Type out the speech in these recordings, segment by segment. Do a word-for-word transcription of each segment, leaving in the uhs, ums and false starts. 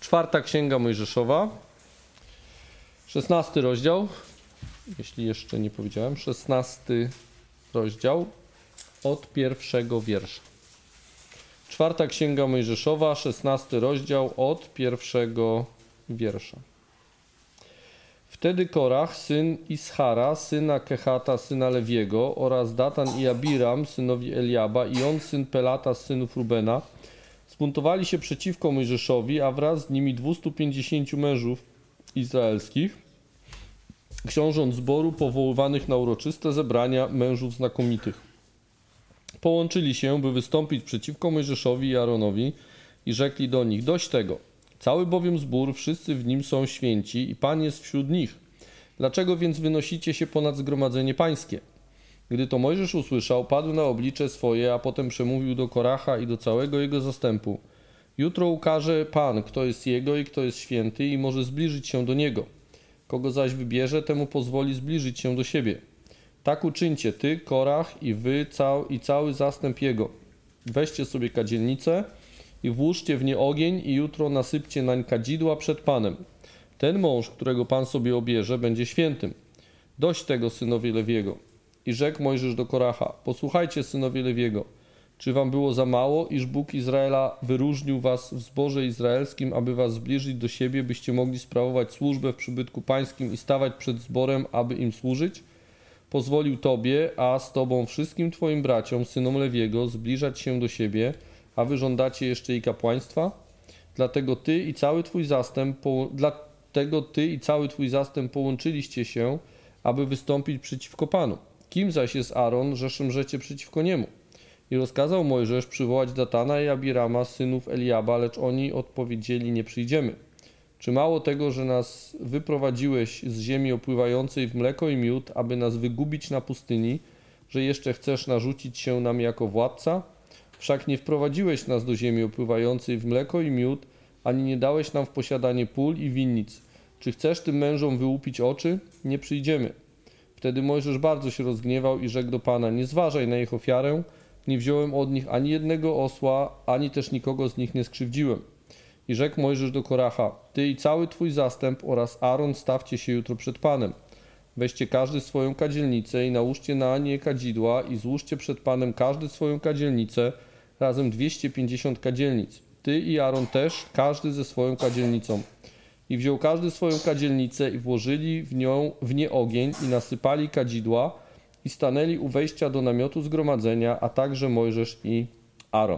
Czwarta Księga Mojżeszowa, szesnasty rozdział, jeśli jeszcze nie powiedziałem, szesnasty rozdział od pierwszego wiersza. Czwarta Księga Mojżeszowa, szesnasty rozdział od pierwszego wiersza. Wtedy Korach, syn Ischara, syna Kehata, syna Lewiego, oraz Datan i Abiram, synowi Eliaba, i on, syn Pelata, z synów Rubena, zbuntowali się przeciwko Mojżeszowi, a wraz z nimi dwustu pięćdziesięciu mężów izraelskich, książąt zboru powoływanych na uroczyste zebrania mężów znakomitych. Połączyli się, by wystąpić przeciwko Mojżeszowi i Aaronowi i rzekli do nich: dość tego, cały bowiem zbór, wszyscy w nim są święci i Pan jest wśród nich. Dlaczego więc wynosicie się ponad zgromadzenie pańskie? Gdy to Mojżesz usłyszał, padł na oblicze swoje, a potem przemówił do Koracha i do całego jego zastępu: jutro ukaże Pan, kto jest jego i kto jest święty, i może zbliżyć się do niego. Kogo zaś wybierze, temu pozwoli zbliżyć się do siebie. Tak uczyńcie ty, Korach, i wy cał, i cały zastęp jego. Weźcie sobie kadzielnicę i włóżcie w nie ogień i jutro nasypcie nań kadzidła przed Panem. Ten mąż, którego Pan sobie obierze, będzie świętym. Dość tego, synowie Lewiego. I rzekł Mojżesz do Koracha: posłuchajcie, synowie Lewiego, czy wam było za mało, iż Bóg Izraela wyróżnił was w zborze izraelskim, aby was zbliżyć do siebie, byście mogli sprawować służbę w przybytku pańskim i stawać przed zborem, aby im służyć? Pozwolił tobie, a z tobą wszystkim twoim braciom, synom Lewiego, zbliżać się do siebie, a wy żądacie jeszcze i kapłaństwa? Dlatego ty i cały twój zastęp, po... dlatego ty i cały twój zastęp połączyliście się, aby wystąpić przeciwko Panu. Kim zaś jest Aaron, że szemrzecie przeciwko niemu? I rozkazał Mojżesz przywołać Datana i Abirama, synów Eliaba, lecz oni odpowiedzieli: nie przyjdziemy. Czy mało tego, że nas wyprowadziłeś z ziemi opływającej w mleko i miód, aby nas wygubić na pustyni, że jeszcze chcesz narzucić się nam jako władca? Wszak nie wprowadziłeś nas do ziemi opływającej w mleko i miód, ani nie dałeś nam w posiadanie pól i winnic. Czy chcesz tym mężom wyłupić oczy? Nie przyjdziemy. Wtedy Mojżesz bardzo się rozgniewał i rzekł do Pana: nie zważaj na ich ofiarę, nie wziąłem od nich ani jednego osła, ani też nikogo z nich nie skrzywdziłem. I rzekł Mojżesz do Koracha: ty i cały twój zastęp oraz Aaron stawcie się jutro przed Panem. Weźcie każdy swoją kadzielnicę i nałóżcie na nie kadzidła i złóżcie przed Panem każdy swoją kadzielnicę, razem dwieście pięćdziesiąt kadzielnic. Ty i Aaron też, każdy ze swoją kadzielnicą. I wziął każdy swoją kadzielnicę i włożyli w nią w nie ogień i nasypali kadzidła i stanęli u wejścia do namiotu zgromadzenia, a także Mojżesz i Aaron.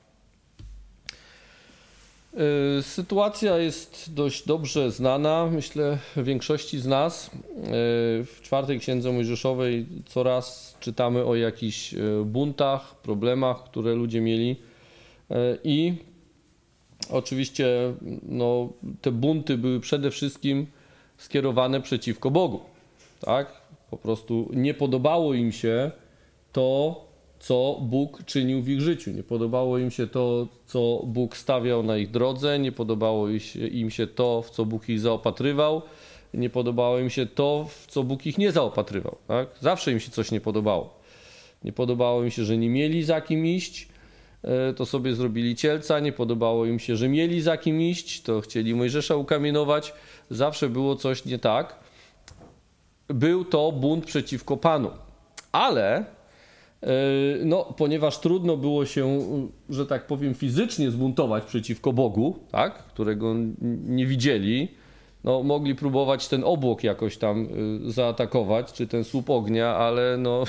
Sytuacja jest dość dobrze znana, myślę, większości z nas. W czwartej Księdze Mojżeszowej coraz czytamy o jakichś buntach, problemach, które ludzie mieli, i oczywiście no, te bunty były przede wszystkim skierowane przeciwko Bogu. Tak? Po prostu nie podobało im się to, co Bóg czynił w ich życiu. Nie podobało im się to, co Bóg stawiał na ich drodze, nie podobało im się to, w co Bóg ich zaopatrywał, nie podobało im się to, w co Bóg ich nie zaopatrywał. Tak? Zawsze im się coś nie podobało. Nie podobało im się, że nie mieli za kim iść, to sobie zrobili cielca, nie podobało im się, że mieli za kim iść, to chcieli Mojżesza ukamienować. Zawsze było coś nie tak. Był to bunt przeciwko Panu. Ale no, ponieważ trudno było się, że tak powiem, fizycznie zbuntować przeciwko Bogu, tak, którego nie widzieli, no, mogli próbować ten obłok jakoś tam zaatakować, czy ten słup ognia, ale no,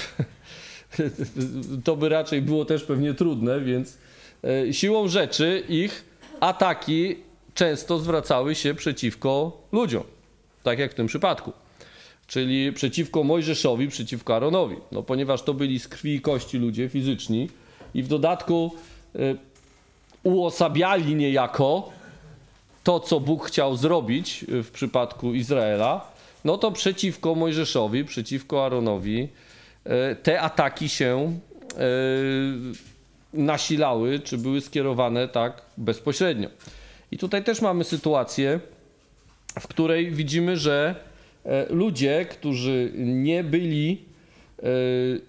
to by raczej było też pewnie trudne, więc siłą rzeczy ich ataki często zwracały się przeciwko ludziom, tak jak w tym przypadku. Czyli przeciwko Mojżeszowi, przeciwko Aaronowi. No, ponieważ to byli z krwi i kości ludzie fizyczni i w dodatku y, uosabiali niejako to, co Bóg chciał zrobić w przypadku Izraela, no to przeciwko Mojżeszowi, przeciwko Aaronowi y, te ataki się y, nasilały, czy były skierowane tak bezpośrednio. I tutaj też mamy sytuację, w której widzimy, że ludzie, którzy nie byli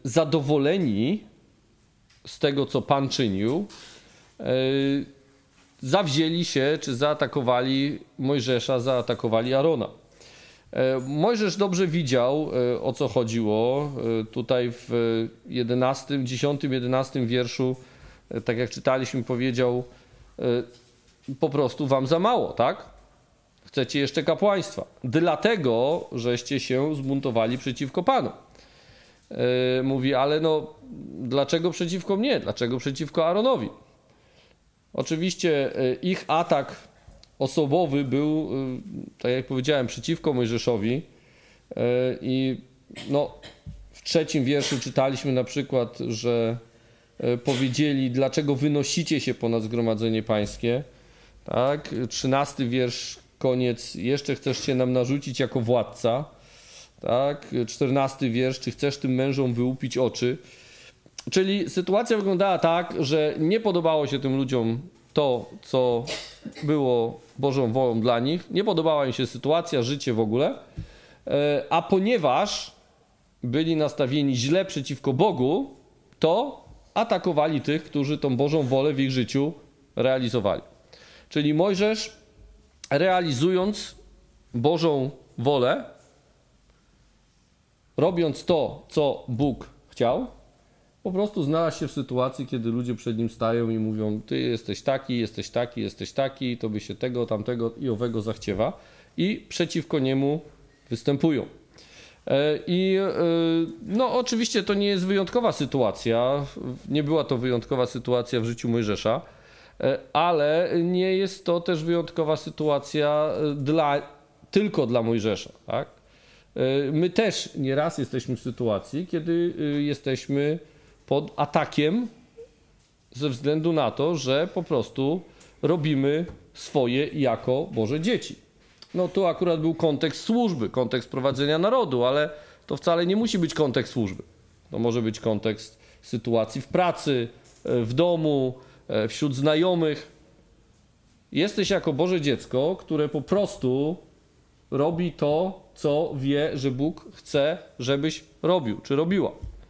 zadowoleni z tego, co Pan czynił, zawzięli się, czy zaatakowali Mojżesza, zaatakowali Arona. Mojżesz dobrze widział, o co chodziło. Tutaj w jedenastym, dziesiątym, jedenastym wierszu, tak jak czytaliśmy, powiedział: po prostu wam za mało, tak? Chcecie jeszcze kapłaństwa. Dlatego, żeście się zbuntowali przeciwko Panu. Mówi, ale no, dlaczego przeciwko mnie? Dlaczego przeciwko Aaronowi? Oczywiście ich atak osobowy był, tak jak powiedziałem, przeciwko Mojżeszowi i no, w trzecim wierszu czytaliśmy na przykład, że powiedzieli, dlaczego wynosicie się ponad zgromadzenie pańskie, tak? Trzynasty wiersz, koniec, jeszcze chcesz się nam narzucić jako władca, tak? Czternasty wiersz, czy chcesz tym mężom wyłupić oczy? Czyli sytuacja wyglądała tak, że nie podobało się tym ludziom to, co było Bożą wolą dla nich. Nie podobała im się sytuacja, życie w ogóle. A ponieważ byli nastawieni źle przeciwko Bogu, to atakowali tych, którzy tą Bożą wolę w ich życiu realizowali. Czyli Mojżesz, realizując Bożą wolę, robiąc to, co Bóg chciał, po prostu znalazł się w sytuacji, kiedy ludzie przed nim stają i mówią: ty jesteś taki, jesteś taki, jesteś taki, tobie się tego, tamtego i owego zachciewa, i przeciwko niemu występują. I no oczywiście to nie jest wyjątkowa sytuacja, nie była to wyjątkowa sytuacja w życiu Mojżesza, ale nie jest to też wyjątkowa sytuacja dla, tylko dla Mojżesza, tak? My też nieraz jesteśmy w sytuacji, kiedy jesteśmy pod atakiem ze względu na to, że po prostu robimy swoje jako Boże dzieci. No tu akurat był kontekst służby, kontekst prowadzenia narodu, ale to wcale nie musi być kontekst służby. To może być kontekst sytuacji w pracy, w domu, wśród znajomych. Jesteś jako Boże dziecko, które po prostu robi to, co wie, że Bóg chce, żebyś robił, czy robiła.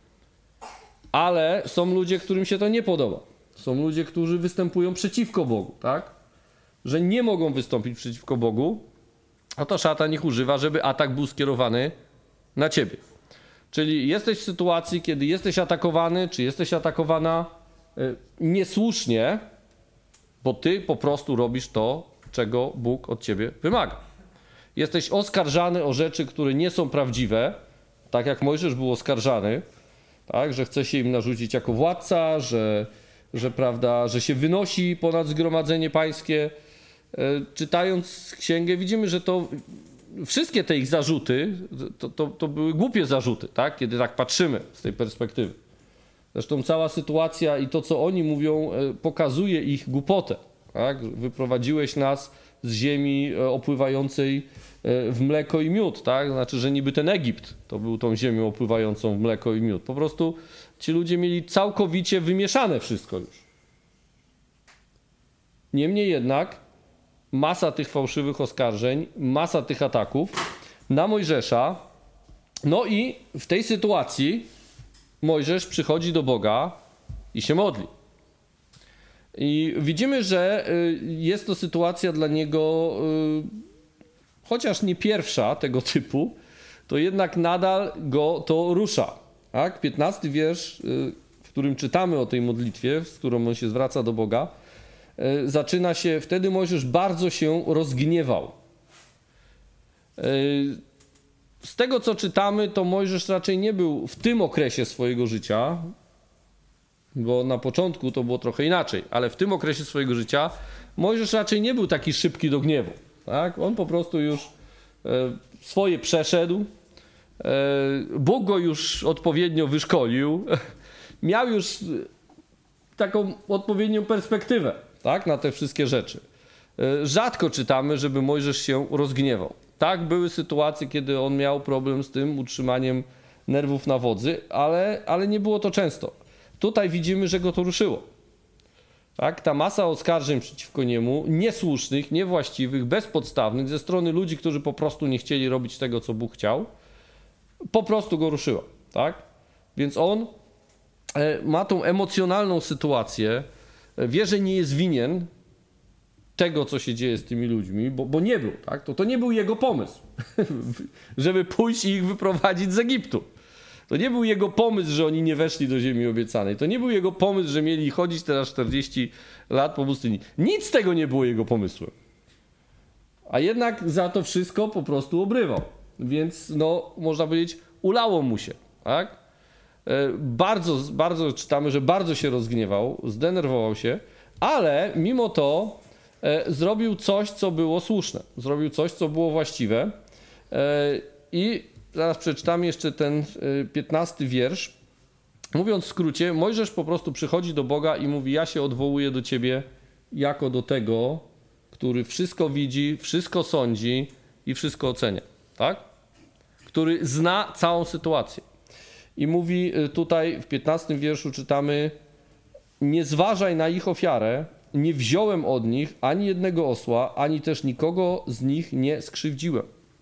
Ale są ludzie, którym się to nie podoba. Są ludzie, którzy występują przeciwko Bogu, tak? Że nie mogą wystąpić przeciwko Bogu, a to szatan ich używa, żeby atak był skierowany na ciebie. Czyli jesteś w sytuacji, kiedy jesteś atakowany, czy jesteś atakowana y, niesłusznie, bo ty po prostu robisz to, czego Bóg od ciebie wymaga. Jesteś oskarżany o rzeczy, które nie są prawdziwe, tak jak Mojżesz był oskarżany, tak, że chce się im narzucić jako władca, że, że, prawda, że się wynosi ponad zgromadzenie pańskie. Czytając księgę widzimy, że to wszystkie te ich zarzuty to, to, to były głupie zarzuty, tak? Kiedy tak patrzymy z tej perspektywy. Zresztą cała sytuacja i to, co oni mówią, pokazuje ich głupotę. Tak? Wyprowadziłeś nas z ziemi opływającej w mleko i miód, tak? Znaczy, że niby ten Egipt to był tą ziemią opływającą w mleko i miód. Po prostu ci ludzie mieli całkowicie wymieszane wszystko już. Niemniej jednak masa tych fałszywych oskarżeń, masa tych ataków na Mojżesza. No i w tej sytuacji Mojżesz przychodzi do Boga i się modli. I widzimy, że jest to sytuacja dla niego, chociaż nie pierwsza tego typu, to jednak nadal go to rusza. Tak? piętnasty wiersz, w którym czytamy o tej modlitwie, z którą on się zwraca do Boga, zaczyna się: wtedy Mojżesz bardzo się rozgniewał. Z tego, co czytamy, to Mojżesz raczej nie był w tym okresie swojego życia, bo na początku to było trochę inaczej, ale w tym okresie swojego życia Mojżesz raczej nie był taki szybki do gniewu. Tak? On po prostu już swoje przeszedł, Bóg go już odpowiednio wyszkolił, miał już taką odpowiednią perspektywę, tak, na te wszystkie rzeczy. Rzadko czytamy, żeby Mojżesz się rozgniewał. Tak, były sytuacje, kiedy on miał problem z tym utrzymaniem nerwów na wodzy, ale, ale nie było to często. Tutaj widzimy, że go to ruszyło. Tak, ta masa oskarżeń przeciwko niemu, niesłusznych, niewłaściwych, bezpodstawnych, ze strony ludzi, którzy po prostu nie chcieli robić tego, co Bóg chciał, po prostu go ruszyła. Tak? Więc on ma tą emocjonalną sytuację, wie, że nie jest winien, tego, co się dzieje z tymi ludźmi, bo, bo nie był, tak? To, to nie był jego pomysł, żeby pójść i ich wyprowadzić z Egiptu. To nie był jego pomysł, że oni nie weszli do ziemi obiecanej. To nie był jego pomysł, że mieli chodzić teraz czterdzieści lat po pustyni. Nic z tego nie było jego pomysłem. A jednak za to wszystko po prostu obrywał. Więc no, można powiedzieć, ulało mu się, tak? Bardzo, bardzo czytamy, że bardzo się rozgniewał, zdenerwował się, ale mimo to e, zrobił coś, co było słuszne. Zrobił coś, co było właściwe. E, I zaraz przeczytamy jeszcze ten e, piętnasty wiersz. Mówiąc w skrócie, Mojżesz po prostu przychodzi do Boga i mówi: ja się odwołuję do Ciebie jako do tego, który wszystko widzi, wszystko sądzi i wszystko ocenia. Tak? Który zna całą sytuację. I mówi tutaj w piętnastym wierszu czytamy: nie zważaj na ich ofiarę, nie wziąłem od nich ani jednego osła, ani też nikogo z nich nie skrzywdziłem.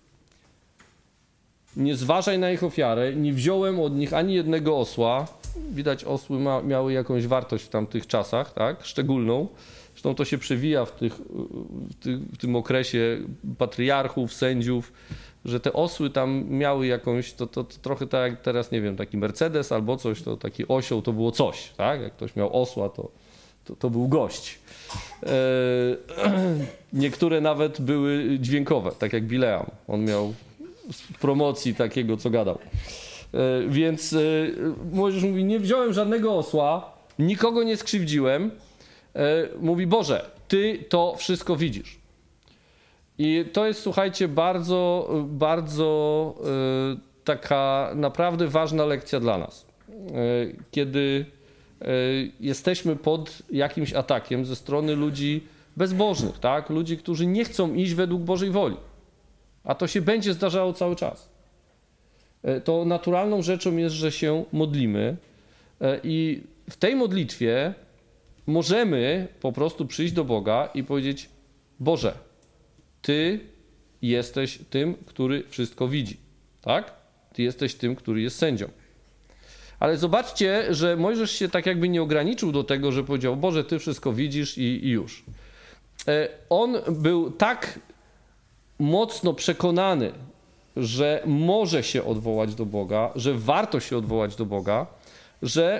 Nie zważaj na ich ofiarę, nie wziąłem od nich ani jednego osła. Widać, osły ma, miały jakąś wartość w tamtych czasach, tak? Szczególną. Zresztą to się przewija w, tych, w, tych, w tym okresie patriarchów, sędziów, że te osły tam miały jakąś, to, to, to trochę tak jak teraz, nie wiem, taki Mercedes albo coś, to taki osioł to było coś, tak? Jak ktoś miał osła, to, to, to był gość. E, niektóre nawet były dźwiękowe, tak jak Bileam. On miał w promocji takiego, co gadał. E, więc e, Mojżesz mówi: nie wziąłem żadnego osła, nikogo nie skrzywdziłem. E, mówi: Boże, Ty to wszystko widzisz. I to jest, słuchajcie, bardzo, bardzo y, taka naprawdę ważna lekcja dla nas. Y, kiedy y, jesteśmy pod jakimś atakiem ze strony ludzi bezbożnych, tak? Ludzi, którzy nie chcą iść według Bożej woli. A to się będzie zdarzało cały czas. Y, to naturalną rzeczą jest, że się modlimy y, i w tej modlitwie możemy po prostu przyjść do Boga i powiedzieć: Boże, Ty jesteś tym, który wszystko widzi, tak? Ty jesteś tym, który jest sędzią. Ale zobaczcie, że Mojżesz się tak jakby nie ograniczył do tego, że powiedział: Boże, Ty wszystko widzisz i, i już. On był tak mocno przekonany, że może się odwołać do Boga, że warto się odwołać do Boga, że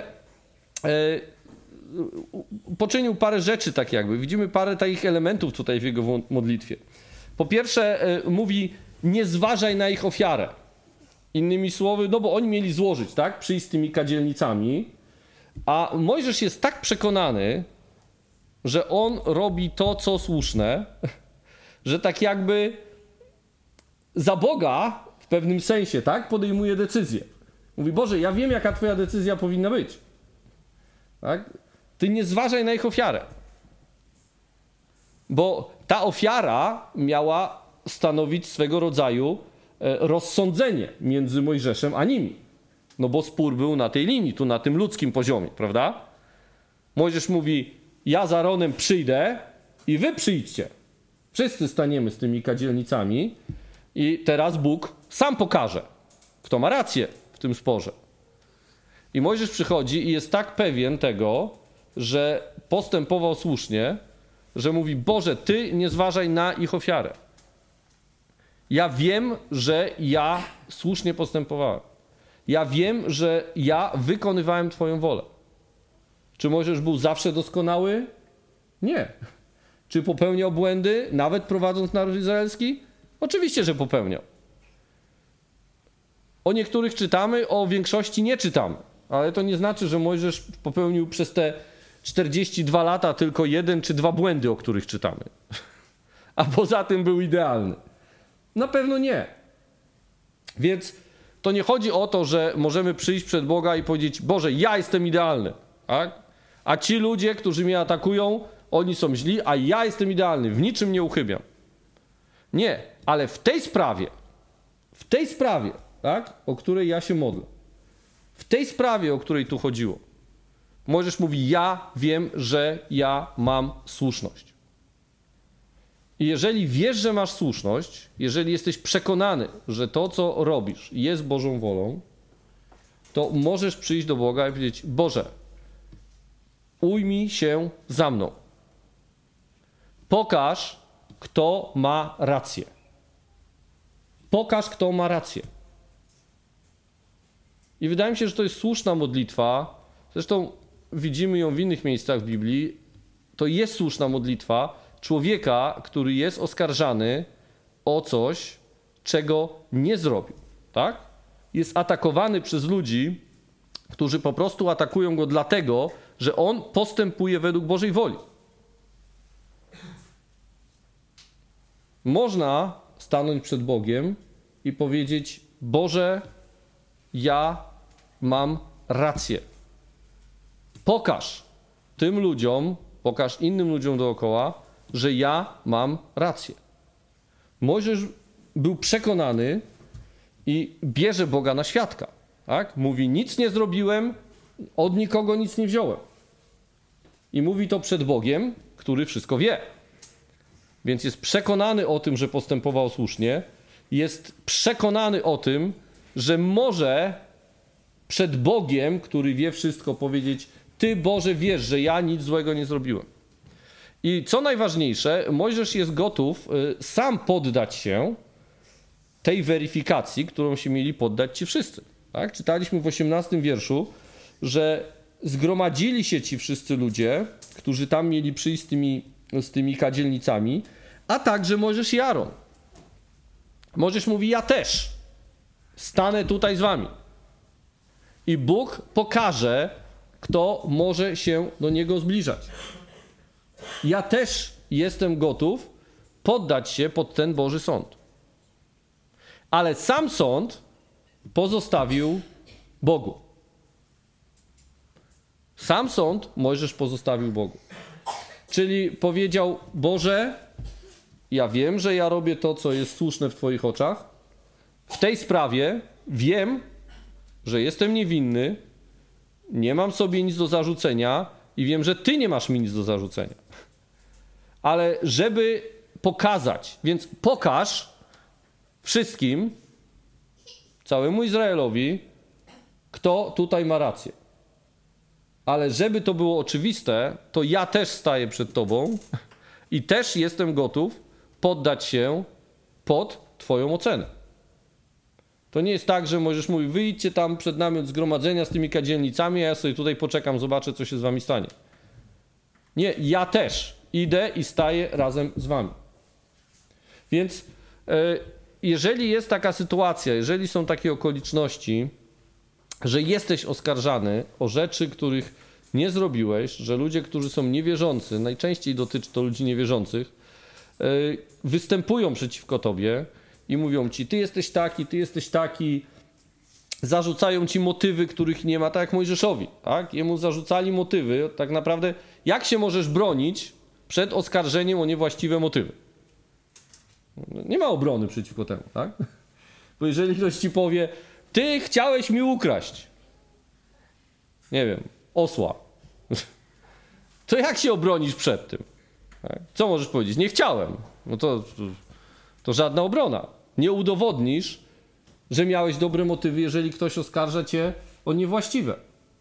poczynił parę rzeczy tak jakby. Widzimy parę takich elementów tutaj w jego modlitwie. Po pierwsze mówi: nie zważaj na ich ofiarę. Innymi słowy, no bo oni mieli złożyć, tak? Przyjść z tymi kadzielnicami, a Mojżesz jest tak przekonany, że on robi to, co słuszne, że tak jakby za Boga w pewnym sensie, tak? Podejmuje decyzję. Mówi: Boże, ja wiem, jaka Twoja decyzja powinna być. Tak? Ty nie zważaj na ich ofiarę. Bo ta ofiara miała stanowić swego rodzaju rozsądzenie między Mojżeszem a nimi. No bo spór był na tej linii, tu na tym ludzkim poziomie, prawda? Mojżesz mówi: ja z Aaronem przyjdę i wy przyjdźcie. Wszyscy staniemy z tymi kadzielnicami i teraz Bóg sam pokaże, kto ma rację w tym sporze. I Mojżesz przychodzi i jest tak pewien tego, że postępował słusznie, że mówi: Boże, Ty nie zważaj na ich ofiarę. Ja wiem, że ja słusznie postępowałem. Ja wiem, że ja wykonywałem Twoją wolę. Czy Mojżesz był zawsze doskonały? Nie. Czy popełniał błędy, nawet prowadząc naród izraelski? Oczywiście, że popełniał. O niektórych czytamy, o większości nie czytamy. Ale to nie znaczy, że Mojżesz popełnił przez te czterdzieści dwa lata tylko jeden czy dwa błędy, o których czytamy. A poza tym był idealny. Na pewno nie. Więc to nie chodzi o to, że możemy przyjść przed Boga i powiedzieć: Boże, ja jestem idealny. Tak? A ci ludzie, którzy mnie atakują, oni są źli, a ja jestem idealny. W niczym nie uchybiam. Nie, ale w tej sprawie, w tej sprawie, tak, o której ja się modlę, w tej sprawie, o której tu chodziło, Mojżesz mówi: ja wiem, że ja mam słuszność. I jeżeli wiesz, że masz słuszność, jeżeli jesteś przekonany, że to, co robisz, jest Bożą wolą, to możesz przyjść do Boga i powiedzieć: Boże, ujmij się za mną. Pokaż, kto ma rację. Pokaż, kto ma rację. I wydaje mi się, że to jest słuszna modlitwa. Zresztą widzimy ją w innych miejscach w Biblii. To jest słuszna modlitwa człowieka, który jest oskarżany o coś, czego nie zrobił. Tak? Jest atakowany przez ludzi, którzy po prostu atakują go dlatego, że on postępuje według Bożej woli. Można stanąć przed Bogiem i powiedzieć: Boże, ja mam rację. Pokaż tym ludziom, pokaż innym ludziom dookoła, że ja mam rację. Mojżesz był przekonany i bierze Boga na świadka. Tak? Mówi: nic nie zrobiłem, od nikogo nic nie wziąłem. I mówi to przed Bogiem, który wszystko wie. Więc jest przekonany o tym, że postępował słusznie. Jest przekonany o tym, że może przed Bogiem, który wie wszystko, powiedzieć: Ty, Boże, wiesz, że ja nic złego nie zrobiłem. I co najważniejsze, Mojżesz jest gotów sam poddać się tej weryfikacji, którą się mieli poddać ci wszyscy. Tak? Czytaliśmy w osiemnastym wierszu, że zgromadzili się ci wszyscy ludzie, którzy tam mieli przyjść z tymi, z tymi kadzielnicami, a także Mojżesz i Aaron. Mojżesz mówi: ja też stanę tutaj z wami. I Bóg pokaże, kto może się do Niego zbliżać. Ja też jestem gotów poddać się pod ten Boży sąd. Ale sam sąd pozostawił Bogu. Sam sąd Mojżesz pozostawił Bogu. Czyli powiedział: Boże, ja wiem, że ja robię to, co jest słuszne w Twoich oczach. W tej sprawie wiem, że jestem niewinny, nie mam sobie nic do zarzucenia i wiem, że Ty nie masz mi nic do zarzucenia. Ale żeby pokazać, więc pokaż wszystkim, całemu Izraelowi, kto tutaj ma rację. Ale żeby to było oczywiste, to ja też staję przed Tobą i też jestem gotów poddać się pod Twoją ocenę. To nie jest tak, że Mojżesz mówi: wyjdźcie tam przed nami od zgromadzenia z tymi kadzielnicami, a ja sobie tutaj poczekam, zobaczę, co się z wami stanie. Nie, ja też idę i staję razem z wami. Więc yy, jeżeli jest taka sytuacja, jeżeli są takie okoliczności, że jesteś oskarżany o rzeczy, których nie zrobiłeś, że ludzie, którzy są niewierzący, najczęściej dotyczy to ludzi niewierzących, yy, występują przeciwko tobie i mówią ci: ty jesteś taki, ty jesteś taki, zarzucają ci motywy, których nie ma, tak jak Mojżeszowi, tak? Jemu zarzucali motywy, tak naprawdę jak się możesz bronić przed oskarżeniem o niewłaściwe motywy? Nie ma obrony przeciwko temu, tak? Bo jeżeli ktoś ci powie: ty chciałeś mi ukraść, nie wiem, osła, to jak się obronisz przed tym? Tak? Co możesz powiedzieć? Nie chciałem. No to, to, to żadna obrona. Nie udowodnisz, że miałeś dobre motywy, jeżeli ktoś oskarża cię o niewłaściwe.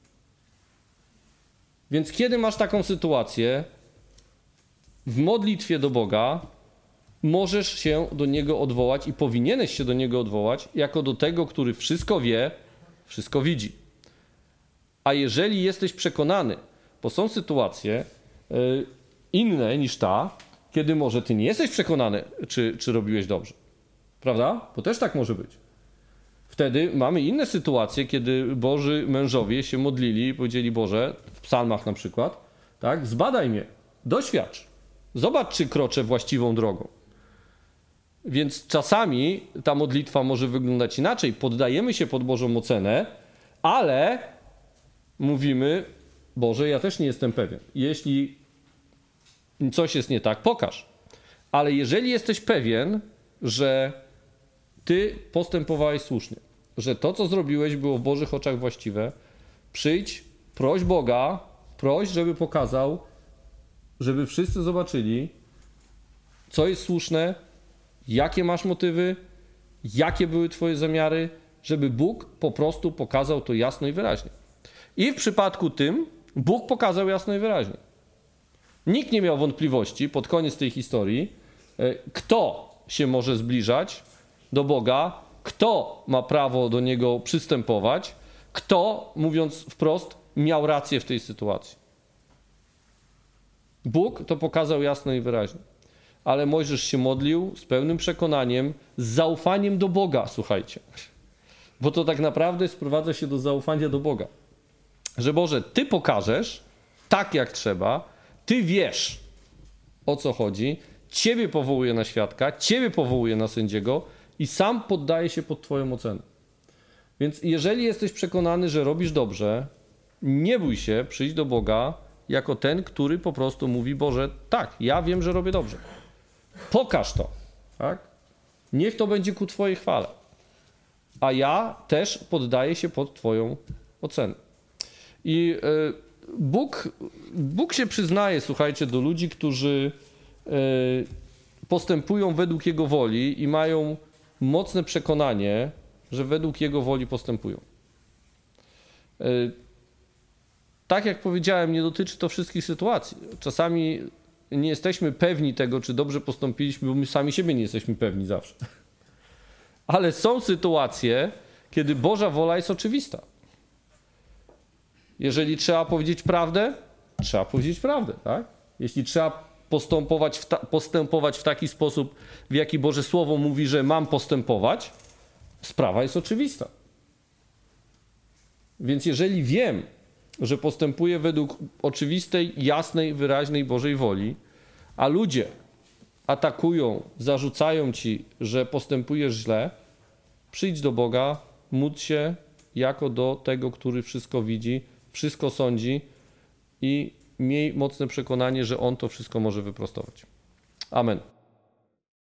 Więc kiedy masz taką sytuację, w modlitwie do Boga możesz się do Niego odwołać i powinieneś się do Niego odwołać jako do tego, który wszystko wie, wszystko widzi. A jeżeli jesteś przekonany, bo są sytuacje yy, inne niż ta, kiedy może ty nie jesteś przekonany, czy, czy robiłeś dobrze. Prawda? Bo też tak może być. Wtedy mamy inne sytuacje, kiedy Boży mężowie się modlili i powiedzieli: Boże, w psalmach na przykład, tak, zbadaj mnie, doświadcz, zobacz, czy kroczę właściwą drogą. Więc czasami ta modlitwa może wyglądać inaczej. Poddajemy się pod Bożą ocenę, ale mówimy: Boże, ja też nie jestem pewien. Jeśli coś jest nie tak, pokaż. Ale jeżeli jesteś pewien, że ty postępowałeś słusznie, że to, co zrobiłeś, było w Bożych oczach właściwe, przyjdź, proś Boga, proś, żeby pokazał, żeby wszyscy zobaczyli, co jest słuszne, jakie masz motywy, jakie były twoje zamiary, żeby Bóg po prostu pokazał to jasno i wyraźnie. I w przypadku tym Bóg pokazał jasno i wyraźnie. Nikt nie miał wątpliwości pod koniec tej historii, kto się może zbliżać do Boga, kto ma prawo do Niego przystępować, kto, mówiąc wprost, miał rację w tej sytuacji. Bóg to pokazał jasno i wyraźnie. Ale Mojżesz się modlił z pełnym przekonaniem, z zaufaniem do Boga, słuchajcie. Bo to tak naprawdę sprowadza się do zaufania do Boga. Że Boże, Ty pokażesz tak jak trzeba, Ty wiesz o co chodzi, Ciebie powołuje na świadka, Ciebie powołuje na sędziego i sam poddaje się pod Twoją ocenę. Więc jeżeli jesteś przekonany, że robisz dobrze, nie bój się przyjść do Boga jako ten, który po prostu mówi, Boże, tak, ja wiem, że robię dobrze. Pokaż to, tak? Niech to będzie ku Twojej chwale. A ja też poddaję się pod Twoją ocenę. I y, Bóg, Bóg się przyznaje, słuchajcie, do ludzi, którzy y, postępują według Jego woli i mają mocne przekonanie, że według Jego woli postępują. Y, tak jak powiedziałem, nie dotyczy to wszystkich sytuacji. Czasami nie jesteśmy pewni tego, czy dobrze postąpiliśmy, bo my sami siebie nie jesteśmy pewni zawsze. Ale są sytuacje, kiedy Boża wola jest oczywista. Jeżeli trzeba powiedzieć prawdę, trzeba powiedzieć prawdę, tak? Jeśli trzeba postępować w, ta, postępować w taki sposób, w jaki Boże Słowo mówi, że mam postępować, sprawa jest oczywista. Więc jeżeli wiem, że postępuję według oczywistej, jasnej, wyraźnej Bożej woli, a ludzie atakują, zarzucają ci, że postępujesz źle, przyjdź do Boga, módl się jako do tego, który wszystko widzi, wszystko sądzi i miej mocne przekonanie, że On to wszystko może wyprostować. Amen.